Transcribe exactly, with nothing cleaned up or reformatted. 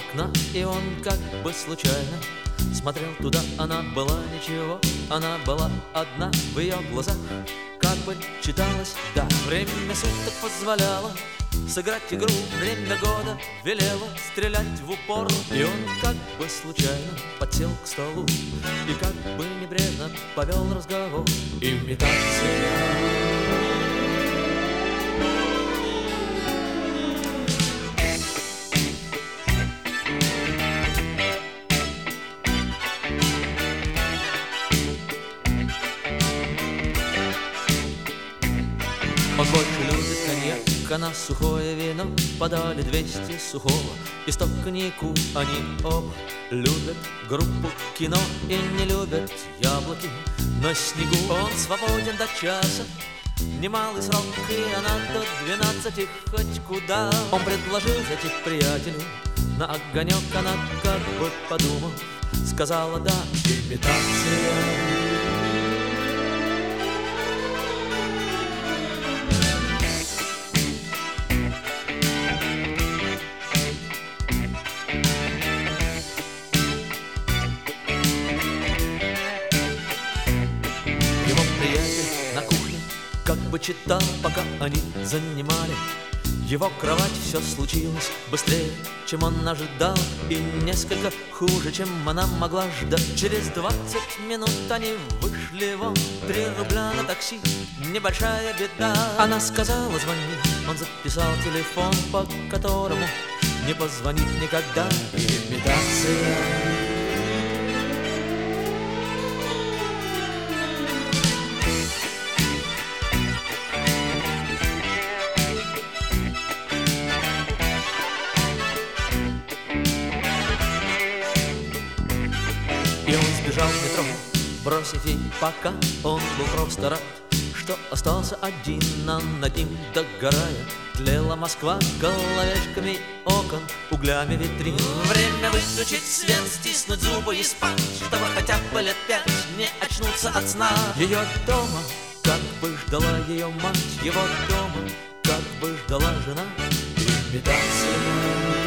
окна, и он как бы случайно смотрел туда. Она была ничего, она была одна. В ее глазах как бы читалось «да». Время суток позволяло сыграть игру, время года велело стрелять в упор. И он как бы случайно подсел к столу и как бы небрежно повел разговор. Имитация. Он больше любит коньяк, она сухое вино. Подали двести сухого и сто коньяку. Они оба любят группу Кино и не любят яблоки на снегу. Он свободен до часа, немалый срок, и она до двенадцати хоть куда. Он предложил зайти к приятелю на огонек. Она как бы подумав, сказала да. Имитация. На кухне как бы читал, пока они занимали его кровать. Все случилось быстрее, чем он ожидал, и несколько хуже, чем она могла ждать. Через двадцать минут они вышли вон. Три рубля на такси, небольшая беда. Она сказала звони, он записал телефон, по которому не позвонит никогда. Имитация. И он сбежал в метро, бросив ей пока. Он был просто рад, что остался один, а над ним догорая тлела Москва головешками окон, углями витрин. Время выключить свет, стиснуть зубы и спать, чтобы хотя бы лет пять не очнуться от сна. Ее дома как бы ждала ее мать, его дома как бы ждала жена. Имитация.